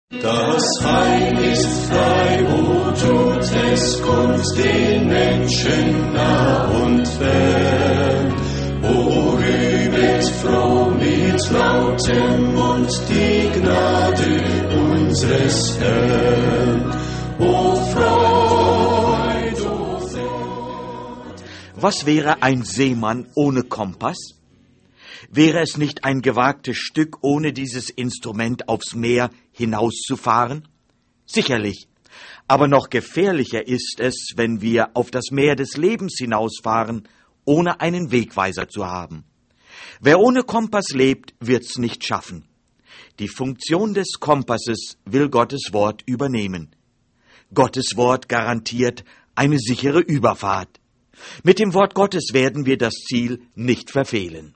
Das Heil ist frei, wo tut es kund den Menschen nah und fern. O rühmet froh mit lautem Mund die Gnade unseres Herrn. O Freud, o Freud. Was wäre ein Seemann ohne Kompass? Wäre es nicht ein gewagtes Stück, ohne dieses Instrument aufs Meer hinauszufahren? Sicherlich. Aber noch gefährlicher ist es, wenn wir auf das Meer des Lebens hinausfahren, ohne einen Wegweiser zu haben. Wer ohne Kompass lebt, wird's nicht schaffen. Die Funktion des Kompasses will Gottes Wort übernehmen. Gottes Wort garantiert eine sichere Überfahrt. Mit dem Wort Gottes werden wir das Ziel nicht verfehlen.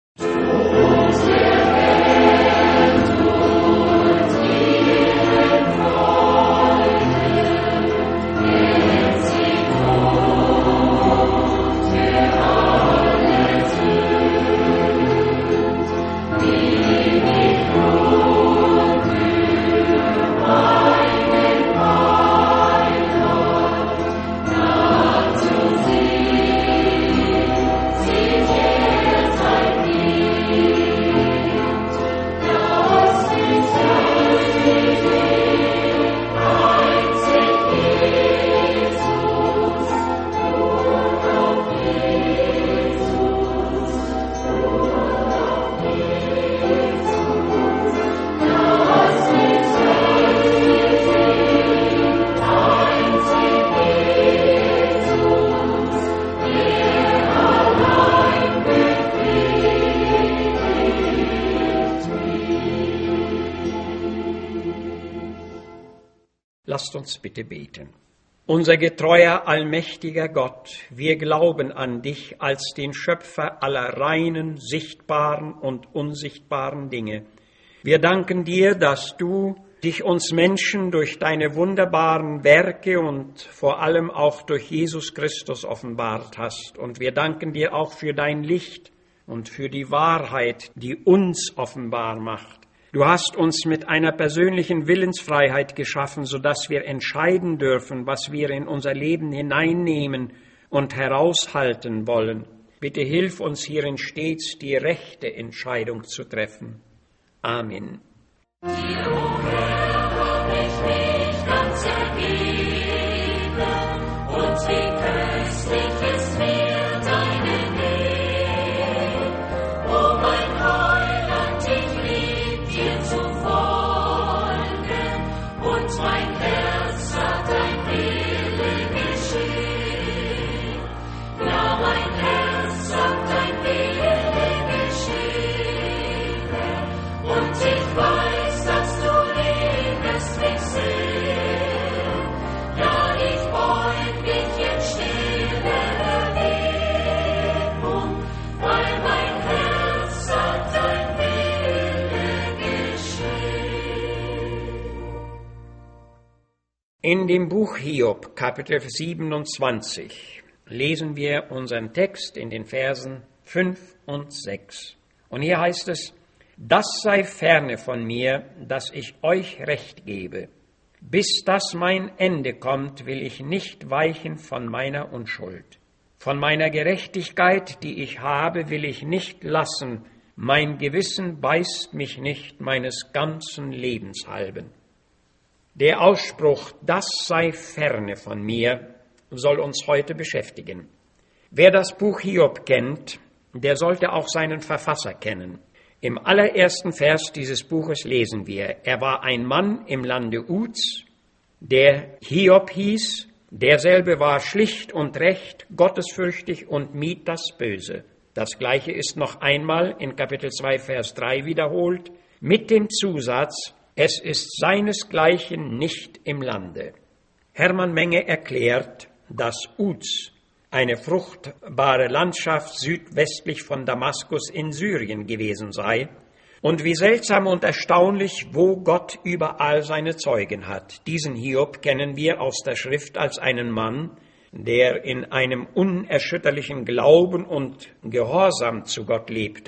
Lasst uns bitte beten. Unser getreuer, allmächtiger Gott, wir glauben an dich als den Schöpfer aller reinen, sichtbaren und unsichtbaren Dinge. Wir danken dir, dass du dich uns Menschen durch deine wunderbaren Werke und vor allem auch durch Jesus Christus offenbart hast. Und wir danken dir auch für dein Licht und für die Wahrheit, die uns offenbar macht. Du hast uns mit einer persönlichen Willensfreiheit geschaffen, sodass wir entscheiden dürfen, was wir in unser Leben hineinnehmen und heraushalten wollen. Bitte hilf uns hierin stets, die rechte Entscheidung zu treffen. Amen. In dem Buch Hiob, Kapitel 27, lesen wir unseren Text in den Versen 5 und 6. Und hier heißt es: Das sei ferne von mir, dass ich euch Recht gebe. Bis das mein Ende kommt, will ich nicht weichen von meiner Unschuld. Von meiner Gerechtigkeit, die ich habe, will ich nicht lassen. Mein Gewissen beißt mich nicht meines ganzen Lebens halben. Der Ausspruch, das sei ferne von mir, soll uns heute beschäftigen. Wer das Buch Hiob kennt, der sollte auch seinen Verfasser kennen. Im allerersten Vers dieses Buches lesen wir: Er war ein Mann im Lande Uz, der Hiob hieß, derselbe war schlicht und recht, gottesfürchtig und mied das Böse. Das Gleiche ist noch einmal in Kapitel 2, Vers 3 wiederholt, mit dem Zusatz: Es ist seinesgleichen nicht im Lande. Hermann Menge erklärt, dass Uz eine fruchtbare Landschaft südwestlich von Damaskus in Syrien gewesen sei. Und wie seltsam und erstaunlich, wo Gott überall seine Zeugen hat. Diesen Hiob kennen wir aus der Schrift als einen Mann, der in einem unerschütterlichen Glauben und Gehorsam zu Gott lebte.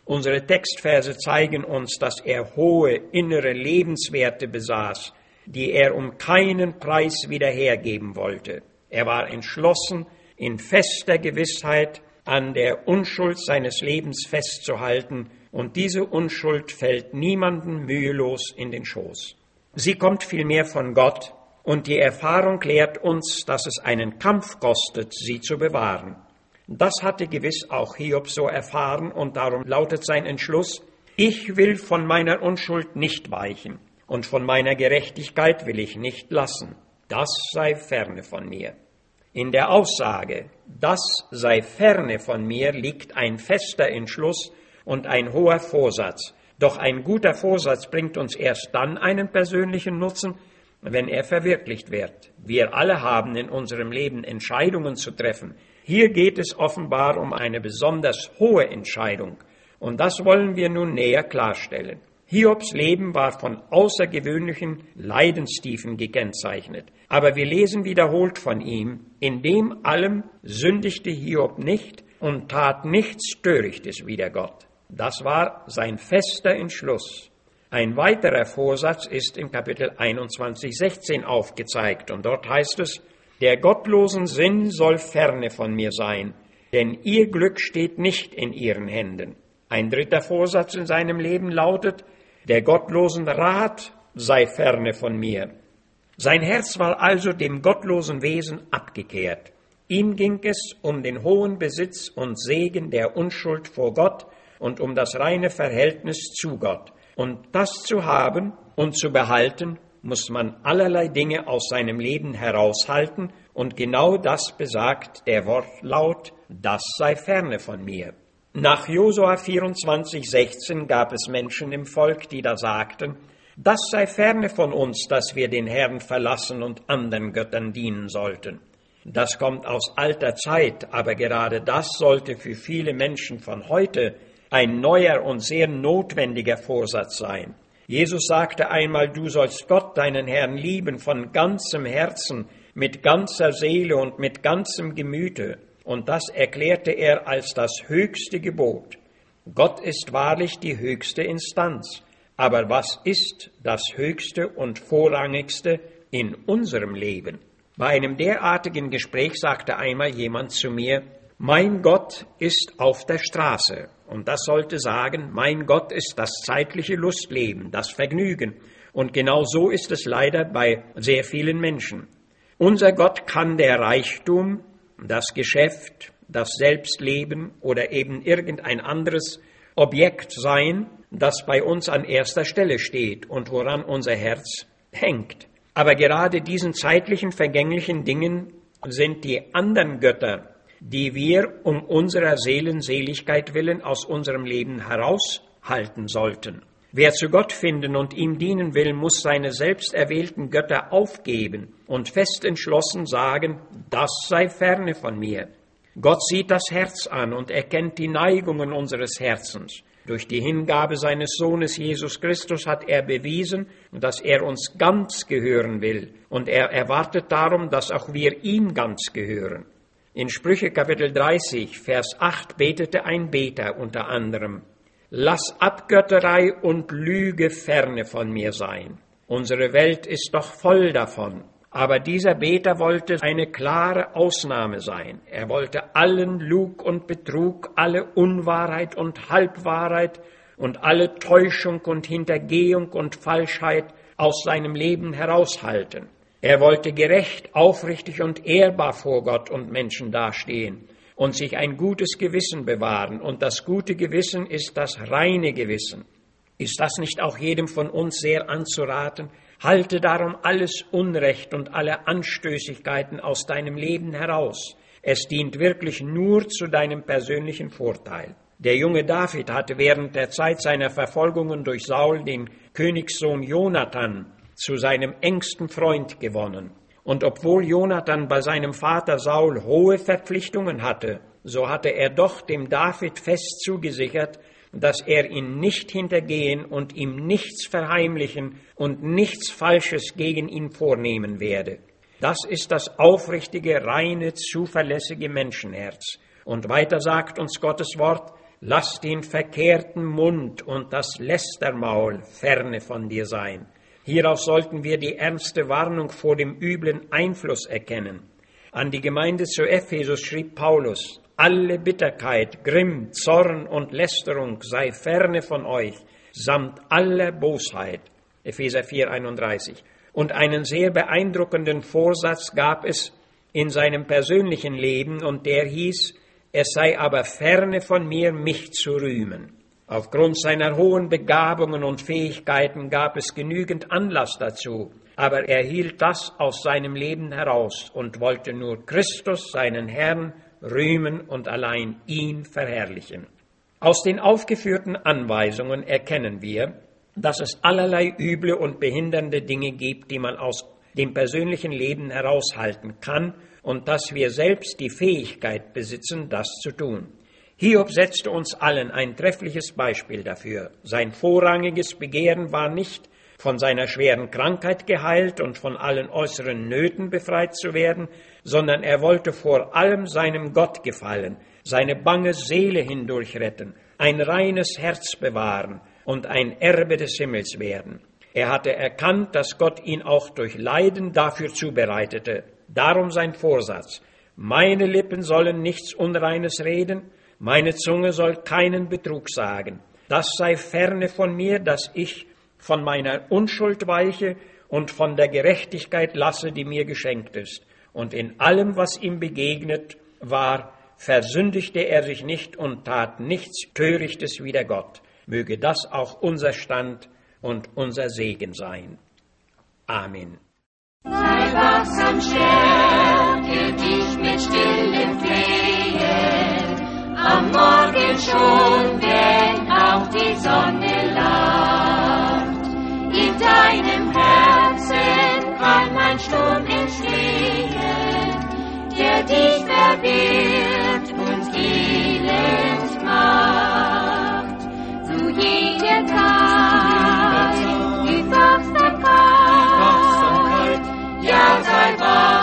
Unsere Textverse zeigen uns, dass er hohe innere Lebenswerte besaß, die er um keinen Preis wieder hergeben wollte. Er war entschlossen, in fester Gewissheit an der Unschuld seines Lebens festzuhalten, und diese Unschuld fällt niemandem mühelos in den Schoß. Sie kommt vielmehr von Gott, und die Erfahrung lehrt uns, dass es einen Kampf kostet, sie zu bewahren. Das hatte gewiss auch Hiob so erfahren, und darum lautet sein Entschluss: Ich will von meiner Unschuld nicht weichen, und von meiner Gerechtigkeit will ich nicht lassen. Das sei ferne von mir. In der Aussage, das sei ferne von mir, liegt ein fester Entschluss und ein hoher Vorsatz. Doch ein guter Vorsatz bringt uns erst dann einen persönlichen Nutzen, wenn er verwirklicht wird. Wir alle haben in unserem Leben Entscheidungen zu treffen. Hier geht es offenbar um eine besonders hohe Entscheidung, und das wollen wir nun näher klarstellen. Hiobs Leben war von außergewöhnlichen Leidenstiefen gekennzeichnet, aber wir lesen wiederholt von ihm: In dem allem sündigte Hiob nicht und tat nichts Törichtes wider Gott. Das war sein fester Entschluss. Ein weiterer Vorsatz ist im Kapitel 21,16 aufgezeigt, und dort heißt es: Der gottlosen Sinn soll ferne von mir sein, denn ihr Glück steht nicht in ihren Händen. Ein dritter Vorsatz in seinem Leben lautet: Der gottlosen Rat sei ferne von mir. Sein Herz war also dem gottlosen Wesen abgekehrt. Ihm ging es um den hohen Besitz und Segen der Unschuld vor Gott und um das reine Verhältnis zu Gott. Und das zu haben und zu behalten, muss man allerlei Dinge aus seinem Leben heraushalten, und genau das besagt der Wortlaut: Das sei ferne von mir. Nach Josua 24,16 gab es Menschen im Volk, die da sagten: Das sei ferne von uns, dass wir den Herrn verlassen und anderen Göttern dienen sollten. Das kommt aus alter Zeit, aber gerade das sollte für viele Menschen von heute ein neuer und sehr notwendiger Vorsatz sein. Jesus sagte einmal: Du sollst Gott, deinen Herrn, lieben von ganzem Herzen, mit ganzer Seele und mit ganzem Gemüte. Und das erklärte er als das höchste Gebot. Gott ist wahrlich die höchste Instanz. Aber was ist das Höchste und Vorrangigste in unserem Leben? Bei einem derartigen Gespräch sagte einmal jemand zu mir: Mein Gott ist auf der Straße. Und das sollte sagen, mein Gott ist das zeitliche Lustleben, das Vergnügen. Und genau so ist es leider bei sehr vielen Menschen. Unser Gott kann der Reichtum, das Geschäft, das Selbstleben oder eben irgendein anderes Objekt sein, das bei uns an erster Stelle steht und woran unser Herz hängt. Aber gerade diesen zeitlichen, vergänglichen Dingen sind die anderen Götter, die wir um unserer Seelenseligkeit willen aus unserem Leben heraushalten sollten. Wer zu Gott finden und ihm dienen will, muss seine selbst erwählten Götter aufgeben und fest entschlossen sagen: Das sei ferne von mir. Gott sieht das Herz an und erkennt die Neigungen unseres Herzens. Durch die Hingabe seines Sohnes Jesus Christus hat er bewiesen, dass er uns ganz gehören will, und er erwartet darum, dass auch wir ihm ganz gehören. In Sprüche Kapitel 30, Vers 8 betete ein Beter unter anderem: Lass Abgötterei und Lüge ferne von mir sein. Unsere Welt ist doch voll davon. Aber dieser Beter wollte eine klare Ausnahme sein. Er wollte allen Lug und Betrug, alle Unwahrheit und Halbwahrheit und alle Täuschung und Hintergehung und Falschheit aus seinem Leben heraushalten. Er wollte gerecht, aufrichtig und ehrbar vor Gott und Menschen dastehen und sich ein gutes Gewissen bewahren. Und das gute Gewissen ist das reine Gewissen. Ist das nicht auch jedem von uns sehr anzuraten? Halte darum alles Unrecht und alle Anstößigkeiten aus deinem Leben heraus. Es dient wirklich nur zu deinem persönlichen Vorteil. Der junge David hatte während der Zeit seiner Verfolgungen durch Saul den Königssohn Jonathan zu seinem engsten Freund gewonnen. Und obwohl Jonathan bei seinem Vater Saul hohe Verpflichtungen hatte, so hatte er doch dem David fest zugesichert, dass er ihn nicht hintergehen und ihm nichts verheimlichen und nichts Falsches gegen ihn vornehmen werde. Das ist das aufrichtige, reine, zuverlässige Menschenherz. Und weiter sagt uns Gottes Wort: Lass den verkehrten Mund und das Lästermaul ferne von dir sein. Hieraus sollten wir die ernste Warnung vor dem üblen Einfluss erkennen. An die Gemeinde zu Ephesus schrieb Paulus: Alle Bitterkeit, Grimm, Zorn und Lästerung sei ferne von euch, samt aller Bosheit. Epheser 4,31. Und einen sehr beeindruckenden Vorsatz gab es in seinem persönlichen Leben, und der hieß: Es sei aber ferne von mir, mich zu rühmen. Aufgrund seiner hohen Begabungen und Fähigkeiten gab es genügend Anlass dazu, aber er hielt das aus seinem Leben heraus und wollte nur Christus, seinen Herrn, rühmen und allein ihn verherrlichen. Aus den aufgeführten Anweisungen erkennen wir, dass es allerlei üble und behindernde Dinge gibt, die man aus dem persönlichen Leben heraushalten kann, und dass wir selbst die Fähigkeit besitzen, das zu tun. Hiob setzte uns allen ein treffliches Beispiel dafür. Sein vorrangiges Begehren war nicht, von seiner schweren Krankheit geheilt und von allen äußeren Nöten befreit zu werden, sondern er wollte vor allem seinem Gott gefallen, seine bange Seele hindurch retten, ein reines Herz bewahren und ein Erbe des Himmels werden. Er hatte erkannt, dass Gott ihn auch durch Leiden dafür zubereitete. Darum sein Vorsatz: Meine Lippen sollen nichts Unreines reden, meine Zunge soll keinen Betrug sagen. Das sei ferne von mir, dass ich von meiner Unschuld weiche und von der Gerechtigkeit lasse, die mir geschenkt ist. Und in allem, was ihm begegnet war, versündigte er sich nicht und tat nichts Törichtes wider Gott. Möge das auch unser Stand und unser Segen sein. Amen. Sei wachsam, stärke dich mit stillem Flehen, am Morgen schon, wenn auch die Sonne lacht. In deinem Herzen kann ein Sturm entstehen, der dich verwirrt und elend macht. Zu jeder Zeit, die Wachsamkeit, ja, sei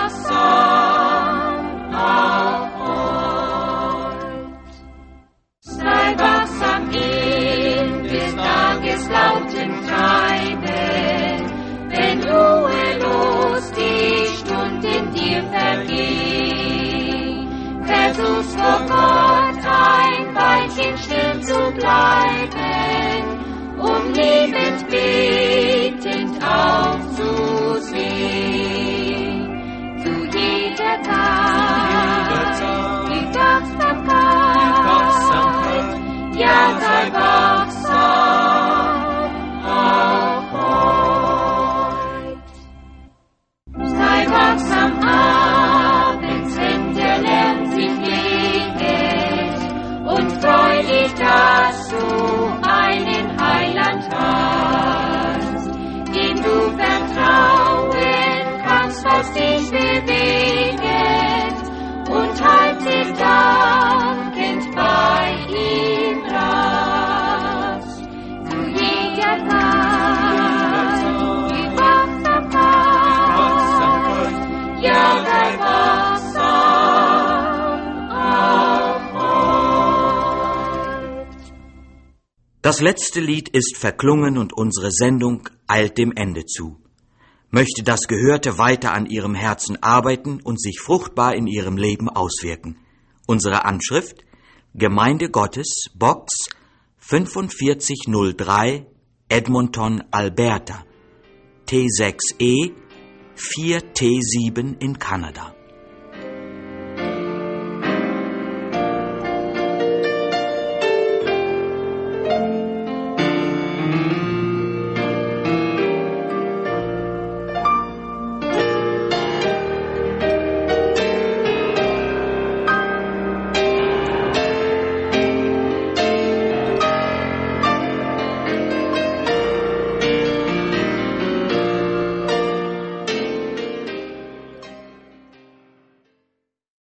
wachsam auch heut. Sei wachsam in des Tages lauten Treiben, wenn ruhelos die Stunden dir vergehen. Versuch's vor Gott ein Weilchen still zu bleiben, um liebend betend aufzusehen. Zu jeder Zeit, die Wachsamkeit, ja, sei wachsam auch heut. Sei wachsam abends, wenn der Lärm sich legt, und freu dich, dass du einen Heiland hast, dem du vertrauen kannst, was dich bewegt, und halt dich dankend bei ihm rast. Zu jeder Zeit die Wachsamkeit, ja, sei wachsam auch heut. Das letzte Lied ist verklungen und unsere Sendung eilt dem Ende zu. Möchte das Gehörte weiter an Ihrem Herzen arbeiten und sich fruchtbar in Ihrem Leben auswirken. Unsere Anschrift: Gemeinde Gottes, Box 4503, Edmonton, Alberta, T6E 4T7 in Kanada.